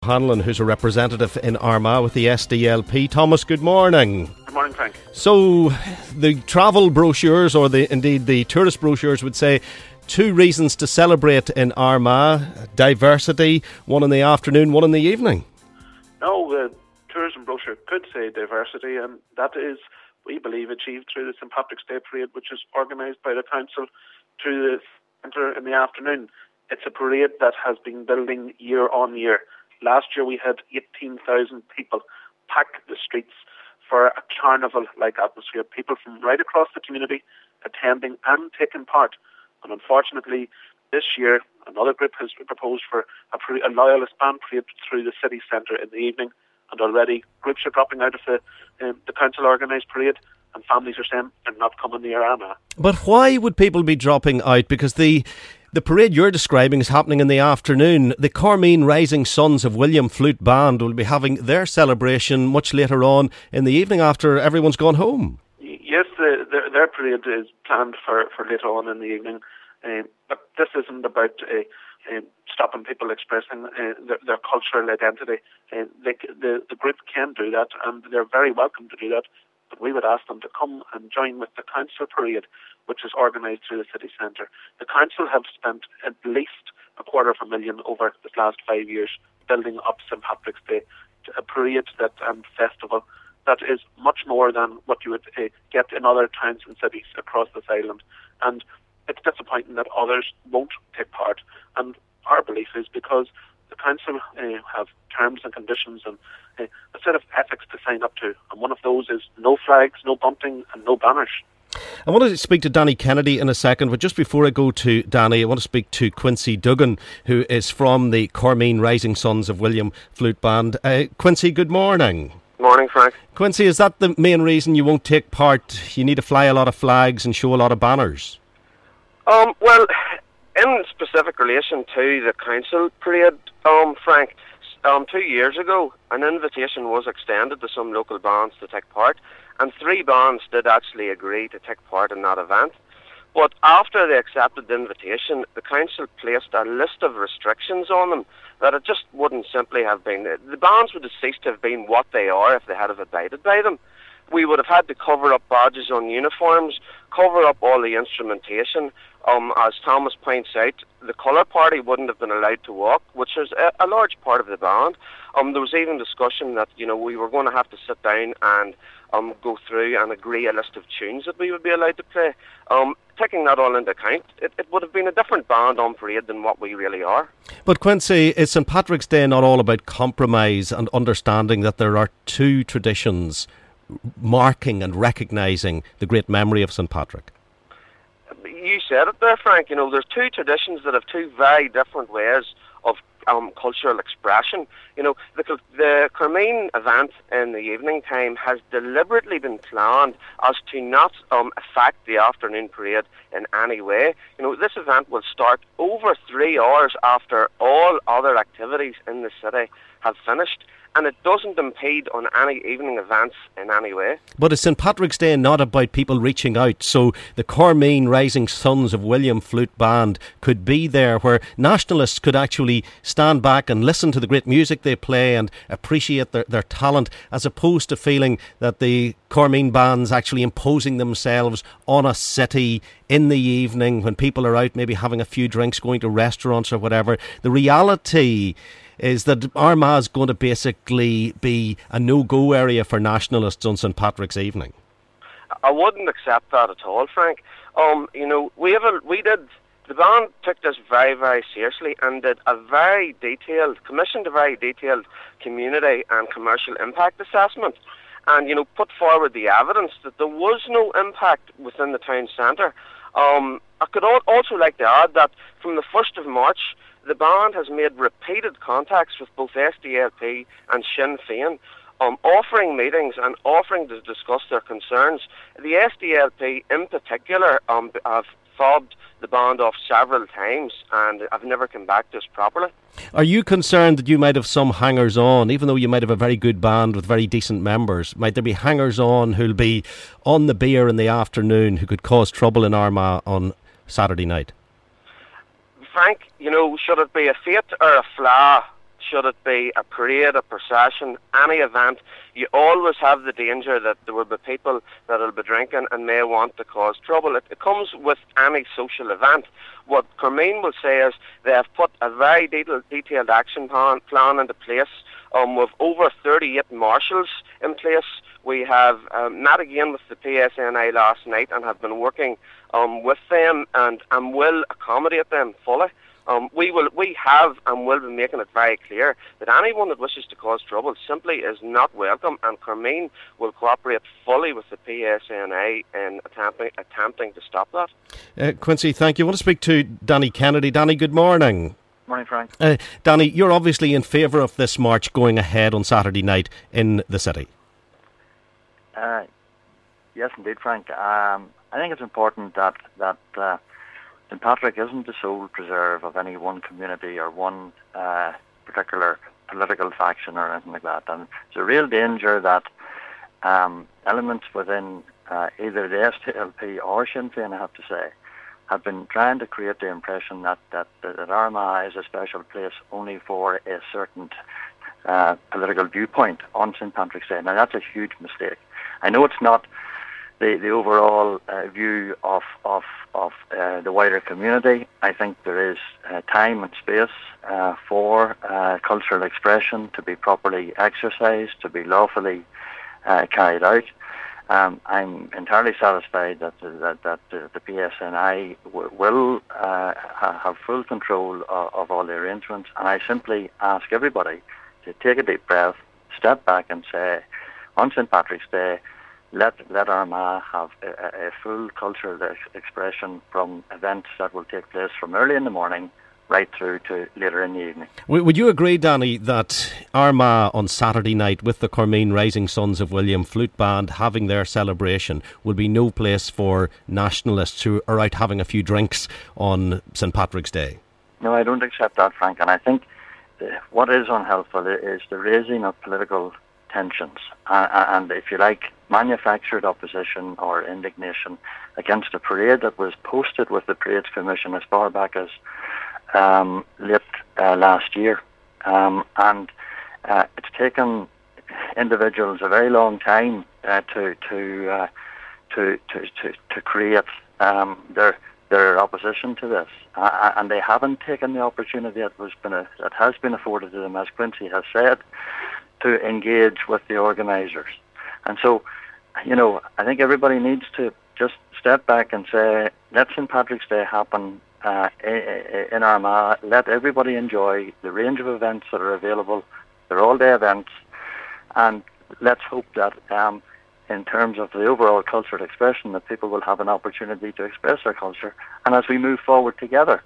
Hanlon, who's a representative in Armagh with the SDLP. Thomas, good morning. Good morning, Frank. So, the travel brochures, or indeed the tourist brochures, would say 2 reasons to celebrate in Armagh: diversity, one in the afternoon, one in the evening. No, the tourism brochure could say diversity, and that is, we believe, achieved through the St Patrick's Day Parade, which is organised by the council through the centre in the afternoon. It's a parade that has been building year on year. Last year we had 18,000 people pack the streets for a carnival-like atmosphere. People from right across the community attending and taking part. And unfortunately, this year, another group has proposed for a loyalist band parade through the city centre in the evening. And already groups are dropping out of the council-organised parade, and families are saying they're not coming near Armagh. But why would people be dropping out? Because the parade you're describing is happening in the afternoon. The Cormean Rising Sons of William Flute Band will be having their celebration much later on in the evening after everyone's gone home. Yes, their parade is planned for later on in the evening. But this isn't about stopping people expressing their cultural identity. The group can do that, and they're very welcome to do that. But we would ask them to come and join with the council parade, which is organised through the city centre. The council have spent at least $250,000 over the last 5 years building up St Patrick's Day, a parade and festival that is much more than what you would get in other towns and cities across this island. And it's disappointing that others won't take part. And our belief is because the council have terms and conditions and a set of ethics to sign up to. And one of those is no flags, no bunting and no banners. I want to speak to Danny Kennedy in a second, but just before I go to Danny, I want to speak to Quincy Duggan, who is from the Cormean Rising Sons of William Flute Band. Quincy, good morning. Morning, Frank. Quincy, is that the main reason you won't take part? You need to fly a lot of flags and show a lot of banners? Well, in specific relation to the council parade, Frank, 2 years ago, an invitation was extended to some local bands to take part, and 3 bands did actually agree to take part in that event. But after they accepted the invitation, the council placed a list of restrictions on them that it just wouldn't simply have been. The bands would have ceased to have been what they are if they had have abided by them. We would have had to cover up badges on uniforms, cover up all the instrumentation. As Thomas points out, the colour party wouldn't have been allowed to walk, which is a large part of the band. There was even discussion that we were going to have to sit down and go through and agree a list of tunes that we would be allowed to play. Taking that all into account, it would have been a different band on parade than what we really are. But Quincy, is St Patrick's Day not all about compromise and understanding that there are 2 traditions marking and recognising the great memory of St Patrick? You said it there, Frank. There's 2 traditions that have 2 very different ways of cultural expression. The Cormean event in the evening time has deliberately been planned as to not affect the afternoon parade in any way. This event will start over 3 hours after all other activities in the city have finished, and it doesn't impede on any evening events in any way. But is St Patrick's Day not about people reaching out? So the Cormean Rising Sons of William Flute Band could be there, where nationalists could actually stand back and listen to the great music they play and appreciate their talent, as opposed to feeling that the Cormean band's actually imposing themselves on a city in the evening when people are out maybe having a few drinks, going to restaurants or whatever. The reality is that Armagh is going to basically be a no-go area for nationalists on St Patrick's evening. I wouldn't accept that at all, Frank. The band took this very, very seriously and commissioned a very detailed community and commercial impact assessment, and put forward the evidence that there was no impact within the town centre. I could also like to add that from the 1st of March, the band has made repeated contacts with both SDLP and Sinn Féin, offering meetings and offering to discuss their concerns. The SDLP in particular have fobbed the band off several times and have never come back to us properly. Are you concerned that you might have some hangers-on, even though you might have a very good band with very decent members? Might there be hangers-on who'll be on the beer in the afternoon who could cause trouble in Armagh on Saturday night? Frank, should it be a fete or a flaw, should it be a parade, a procession, any event, you always have the danger that there will be people that will be drinking and may want to cause trouble. It comes with any social event. What Cormean will say is they have put a very detailed action plan into place with over 38 marshals in place. We have met again with the PSNI last night and have been working with them and will accommodate them fully. We have and will be making it very clear that anyone that wishes to cause trouble simply is not welcome, and Cormean will cooperate fully with the PSNI in attempting to stop that. Quincy, thank you. I want to speak to Danny Kennedy. Danny, good morning. Morning, Frank. Danny, you're obviously in favour of this march going ahead on Saturday night in the city. Yes, indeed, Frank. I think it's important that St. Patrick isn't the sole preserve of any one community or one particular political faction or anything like that. And there's a real danger that elements within either the STLP or Sinn Féin, I have to say, have been trying to create the impression that Armagh is a special place only for a certain political viewpoint on St. Patrick's Day. Now, that's a huge mistake. I know it's not the overall view of the wider community. I think there is time and space for cultural expression to be properly exercised, to be lawfully carried out. I'm entirely satisfied that the PSNI will have full control of all the arrangements, and I simply ask everybody to take a deep breath, step back and say, on St. Patrick's Day, let Armagh have a full cultural expression from events that will take place from early in the morning right through to later in the evening. Would you agree, Danny, that Armagh on Saturday night with the Cormean Rising Sons of William Flute Band having their celebration would be no place for nationalists who are out having a few drinks on St. Patrick's Day? No, I don't accept that, Frank, and I think what is unhelpful is the raising of political tensions and, if you like, manufactured opposition or indignation against a parade that was posted with the Parades Commission as far back as late last year, and it's taken individuals a very long time to create their opposition to this, and they haven't taken the opportunity that has been afforded to them, as Quincy has said, to engage with the organisers. And so, I think everybody needs to just step back and say, let St. Patrick's Day happen in Armagh. Let everybody enjoy the range of events that are available. They're all-day events. And let's hope that in terms of the overall cultural expression, that people will have an opportunity to express their culture. And as we move forward together,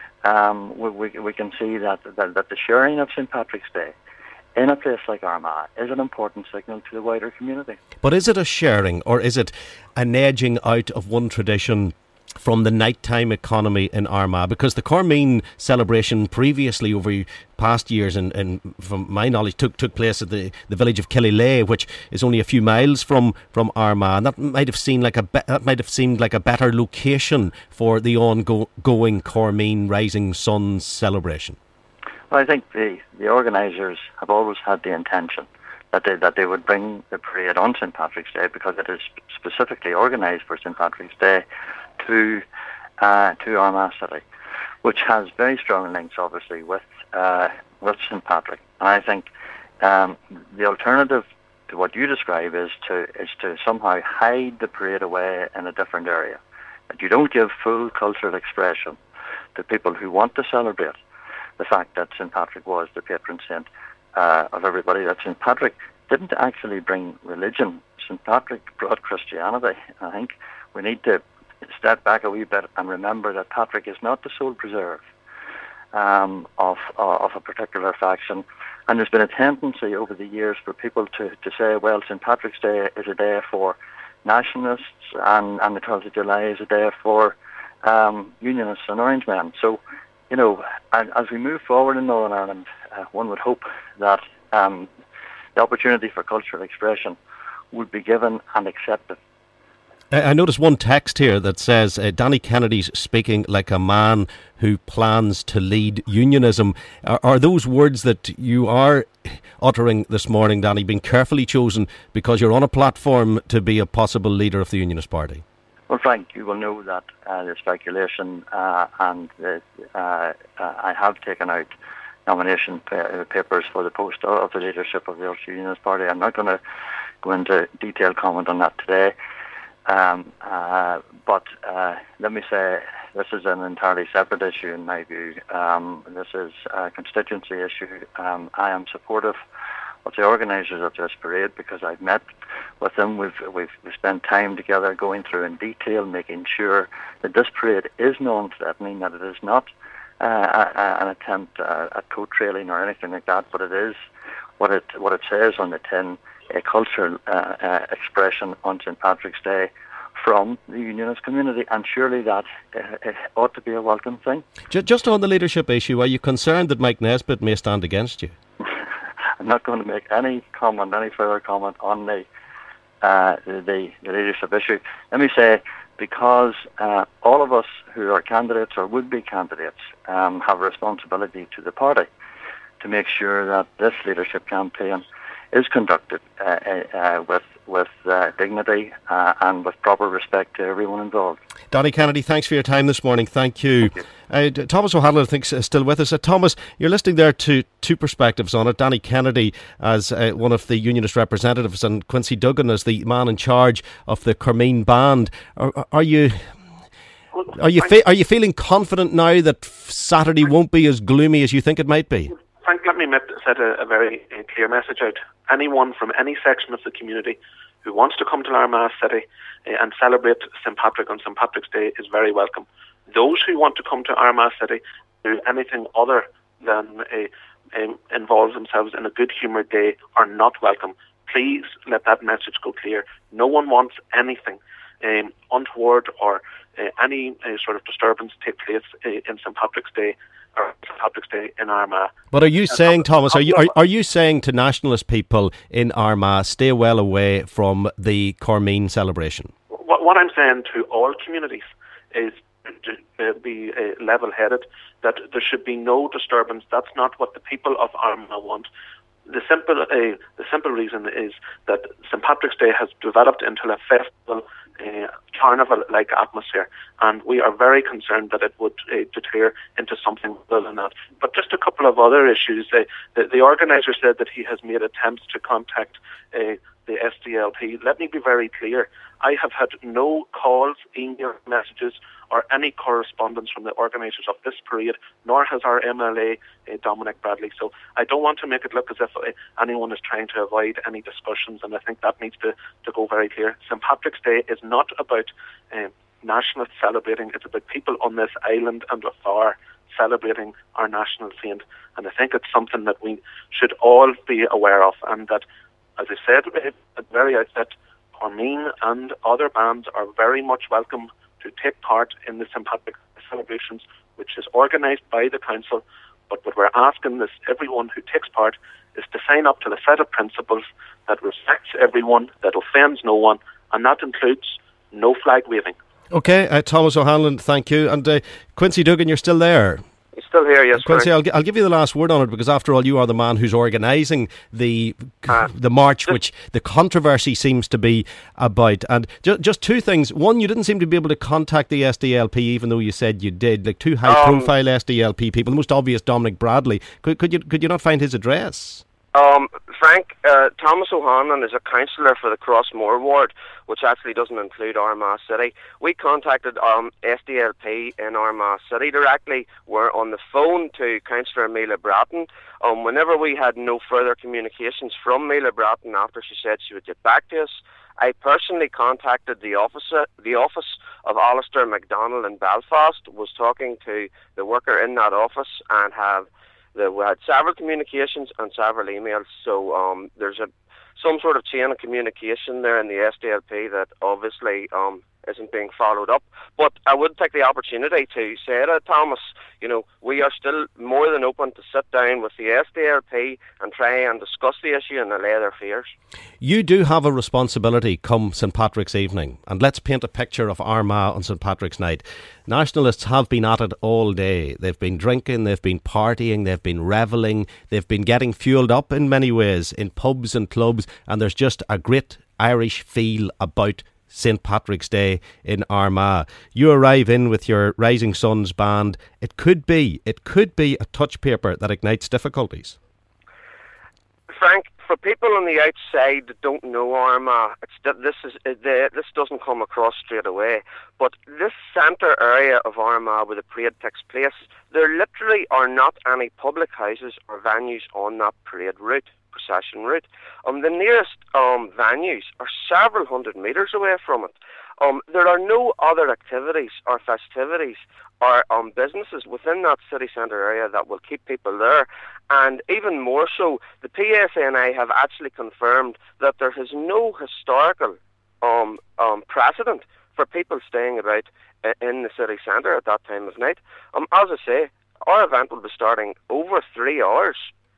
we can see that the sharing of St. Patrick's Day in a place like Armagh is an important signal to the wider community. But is it a sharing, or is it an edging out of one tradition from the nighttime economy in Armagh? Because the Cormean celebration previously over past years, and from my knowledge, took place at the village of Killylea, which is only a few miles from Armagh, and that might have seemed like a better location for the ongoing Cormean Rising Sons celebration. Well, I think the organisers have always had the intention that they would bring the parade on St. Patrick's Day, because it is specifically organised for St. Patrick's Day, to Armagh City, which has very strong links, obviously, with St. Patrick. And I think the alternative to what you describe is to somehow hide the parade away in a different area. That you don't give full cultural expression to people who want to celebrate the fact that St. Patrick was the patron saint of everybody, that St. Patrick didn't actually bring religion. St. Patrick brought Christianity. I think we need to step back a wee bit and remember that Patrick is not the sole preserve of a particular faction. And there's been a tendency over the years for people to say, well, St. Patrick's Day is a day for nationalists, and the 12th of July is a day for unionists and Orange men. So, as we move forward in Northern Ireland, one would hope that the opportunity for cultural expression would be given and accepted. I noticed one text here that says Danny Kennedy's speaking like a man who plans to lead unionism. Are those words that you are uttering this morning, Danny, being carefully chosen because you're on a platform to be a possible leader of the Unionist Party? Well, Frank, you will know that the speculation and I have taken out nomination papers for the post of the leadership of the Ulster Unionist Party. I'm not going to go into detailed comment on that today. But let me say this is an entirely separate issue in my view. This is a constituency issue. I am supportive of the organisers of this parade because I've met with them. We've spent time together going through in detail, making sure that this parade is non-threatening, that it is not an attempt at coat trailing or anything like that, but it is what it says on the tin, a cultural expression on St. Patrick's Day from the Unionist community, and surely that ought to be a welcome thing. Just on the leadership issue, are you concerned that Mike Nesbitt may stand against you? I'm not going to make any further comment on the leadership issue. Let me say, because all of us who are candidates or would-be candidates have a responsibility to the party to make sure that this leadership campaign is conducted with dignity and with proper respect to everyone involved. Danny Kennedy, thanks for your time this morning. Thank you. Thomas O'Hanlon, I think, is still with us. Thomas, you're listening there to two perspectives on it. Danny Kennedy as one of the Unionist representatives and Quincy Duggan as the man in charge of the Cormean band. Are you feeling confident now that Saturday won't be as gloomy as you think it might be? Frank, let me set a very clear message out. Anyone from any section of the community who wants to come to Armagh City and celebrate St. Patrick on St. Patrick's Day is very welcome. Those who want to come to Armagh City do anything other than involve themselves in a good-humoured day are not welcome. Please let that message go clear. No one wants anything untoward or any sort of disturbance take place in St. Patrick's Day or St. Patrick's Day in Armagh. But are you saying, Thomas, are you saying to nationalist people in Armagh, stay well away from the Cormean celebration? What I'm saying to all communities is to be level-headed, that there should be no disturbance. That's not what the people of Armagh want. The simple reason is that St. Patrick's Day has developed into a festival, carnival-like atmosphere, and we are very concerned that it would deter into something other than that. But just a couple of other issues. The organiser said that he has made attempts to contact the SDLP. Let me be very clear. I have had no calls, email messages, or any correspondence from the organisers of this parade, nor has our MLA, Dominic Bradley. So I don't want to make it look as if anyone is trying to avoid any discussions, and I think that needs to go very clear. St. Patrick's Day is not about nationalists celebrating. It's about people on this island and afar celebrating our national saint. And I think it's something that we should all be aware of, and that, as I said at the very outset, Cormean and other bands are very much welcome to take part in the St. Patrick's celebrations, which is organised by the council. But what we're asking is everyone who takes part is to sign up to the set of principles that respects everyone, that offends no one, and that includes no flag waving. Okay, Thomas O'Hanlon, thank you. And Quincy Duggan, you're still there? He's still here, yes. Quincy, I'll give you the last word on it, because after all, you are the man who's organising the march, which the controversy seems to be about. And just two things. One, you didn't seem to be able to contact the SDLP, even though you said you did. Like two high-profile SDLP people, the most obvious, Dominic Bradley. Could you not find his address? Frank, Thomas O'Hanlon is a councillor for the Crossmore ward, which actually doesn't include Armagh City. We contacted SDLP in Armagh City directly. We're on the phone to Councillor Mila Bratton. Whenever we had no further communications from Mila Bratton after she said she would get back to us, I personally contacted the office of Alistair MacDonald in Belfast, was talking to the worker in that office, and we had several communications and several emails. So there's some sort of chain of communication there in the SDLP that obviously isn't being followed up. But I would take the opportunity to say to Thomas, we are still more than open to sit down with the SDLP and try and discuss the issue and allay their fears. You do have a responsibility come St Patrick's evening, and let's paint a picture of Armagh on St Patrick's night. Nationalists have been at it all day. They've been drinking, they've been partying, they've been revelling, they've been getting fuelled up in many ways in pubs and clubs, and there's just a great Irish feel about St Patrick's Day in Armagh. You arrive in with your Rising Suns band. It could be a touch paper that ignites difficulties. Frank, for people on the outside that don't know Armagh, this doesn't come across straight away. But this centre area of Armagh where the parade takes place, there literally are not any public houses or venues on that parade route. Procession route. The nearest venues are several hundred metres away from it. There are no other activities or festivities or businesses within that city centre area that will keep people there. And even more so, the PSNI have actually confirmed that there is no historical precedent for people staying about in the city centre at that time of night. As I say, our event will be starting over 3 hours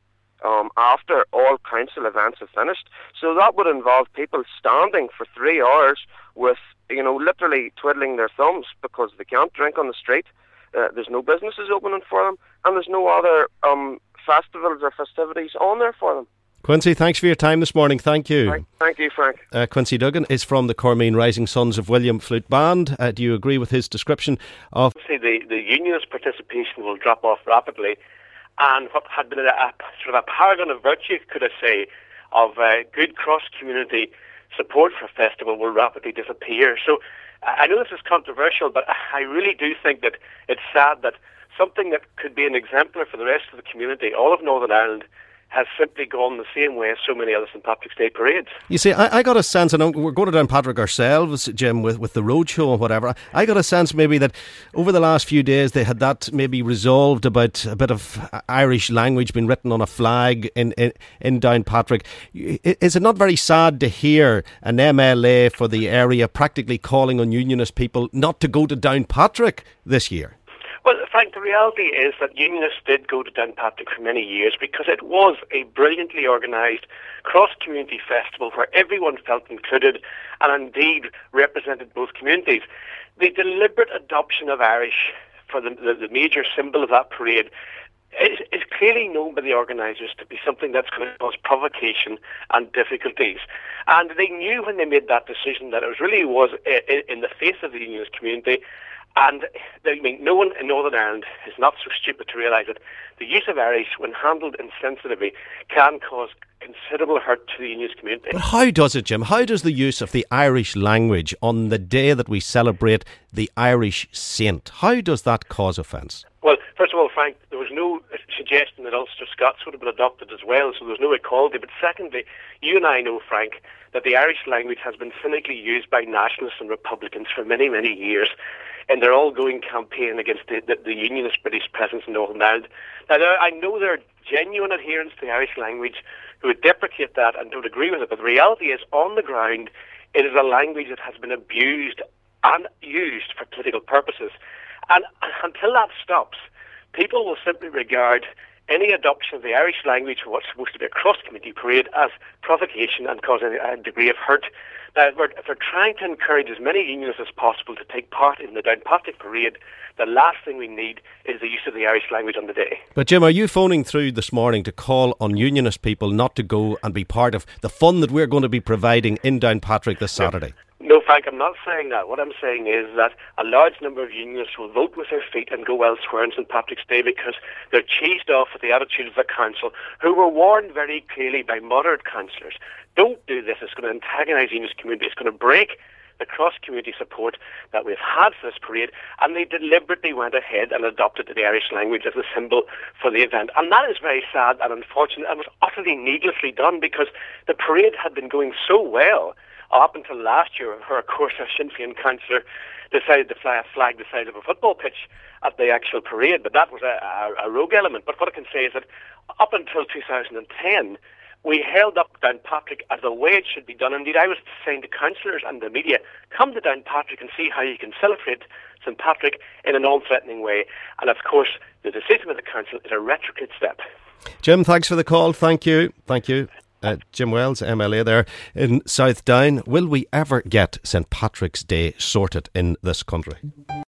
after all council events have finished. So that would involve people standing for 3 hours with, literally twiddling their thumbs because they can't drink on the street. There's no businesses opening for them, and there's no other festivals or festivities on there for them. Quincy, thanks for your time this morning. Thank you. Thank you, Frank. Quincy Duggan is from the Cormean Rising Sons of William Flute Band. Do you agree with his description of... The unionist participation will drop off rapidly. And what had been a sort of a paragon of virtue, could I say, of good cross-community support for a festival will rapidly disappear. So I know this is controversial, but I really do think that it's sad that something that could be an exemplar for the rest of the community, all of Northern Ireland, has simply gone the same way as so many other St Patrick's Day parades. You see, I got a sense, and we're going to Downpatrick ourselves, Jim, with the roadshow and whatever. I got a sense maybe that over the last few days they had that maybe resolved about a bit of Irish language being written on a flag in Downpatrick. Is it not very sad to hear an MLA for the area practically calling on unionist people not to go to Downpatrick this year? Well, Frank, the reality is that unionists did go to Downpatrick for many years because it was a brilliantly organised cross-community festival where everyone felt included and indeed represented both communities. The deliberate adoption of Irish for the major symbol of that parade is clearly known by the organisers to be something that's going to cause provocation and difficulties. And they knew when they made that decision that it really was in the face of the unionist community. And no one in Northern Ireland is not so stupid to realise that the use of Irish, when handled insensitively, can cause considerable hurt to the unionist community. But how does it, Jim? How does the use of the Irish language on the day that we celebrate the Irish saint, how does that cause offence? Well, first of all, Frank, there was no suggestion that Ulster Scots would have been adopted as well, so there's no equality. But secondly, you and I know, Frank, that the Irish language has been cynically used by nationalists and Republicans for many, many years in their all-going campaign against the unionist British presence in Northern Ireland. Now, I know there are genuine adherents to the Irish language who would deprecate that and don't agree with it, but the reality is, on the ground, it is a language that has been abused and used for political purposes. And until that stops, people will simply regard any adoption of the Irish language for what's supposed to be a cross-community parade as provocation and causing a degree of hurt. Now, if we're trying to encourage as many unionists as possible to take part in the Downpatrick parade, the last thing we need is the use of the Irish language on the day. But Jim, are you phoning through this morning to call on unionist people not to go and be part of the fun that we're going to be providing in Downpatrick this Saturday? No, Frank, I'm not saying that. What I'm saying is that a large number of unionists will vote with their feet and go elsewhere on St Patrick's Day because they're cheesed off at the attitude of the council, who were warned very clearly by moderate councillors. Don't do this. It's going to antagonise the unionist community. It's going to break the cross-community support that we've had for this parade, and they deliberately went ahead and adopted the Irish language as a symbol for the event. And that is very sad and unfortunate and was utterly needlessly done because the parade had been going so well up until last year, where, of course, a Sinn Féin councillor decided to fly a flag the size of a football pitch at the actual parade, but that was a rogue element. But what I can say is that up until 2010, we held up Downpatrick as the way it should be done. Indeed, I was saying to councillors and the media, come to Downpatrick and see how you can celebrate St Patrick in a non-threatening way. And of course, the decision of the council is a retrograde step. Jim, thanks for the call. Thank you. Jim Wells, MLA there in South Down. Will we ever get St Patrick's Day sorted in this country?